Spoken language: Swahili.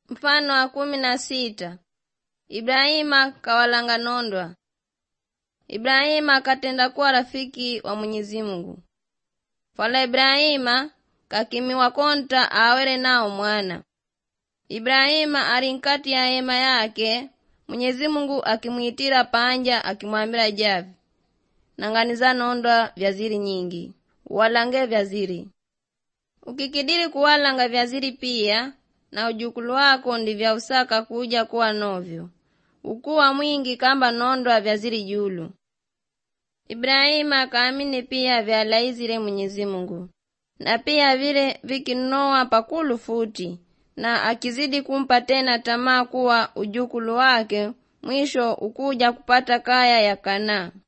Mfano wa 16. Ibrahima kawalanga nondwa. Ibrahima katenda kuwa rafiki wa Mwenyezi Mungu. Fala Ibrahima kakimiwa konta awere nao mwana. Ibrahima arinkati ya hema yake, Mwenyezi Mungu akimuitira panja akimwambira javi. Nanganiza nondwa vyaziri nyingi. Walange vyaziri. Ukikidiri kuwalanga vyaziri pia, na ujukulu wako ndivya usaka kuja kuwa novyo. Ukuwa mwingi kamba nondwa vyaziri julu. Ibrahima kaamini pia vyalaizire Mwenyezi Mungu. Na pia vile vikinoa pakulu futi. Na akizidi kumpa tena tamaa kuwa ujukulu wake, mwisho ukuja kupata kaya ya Kanaa.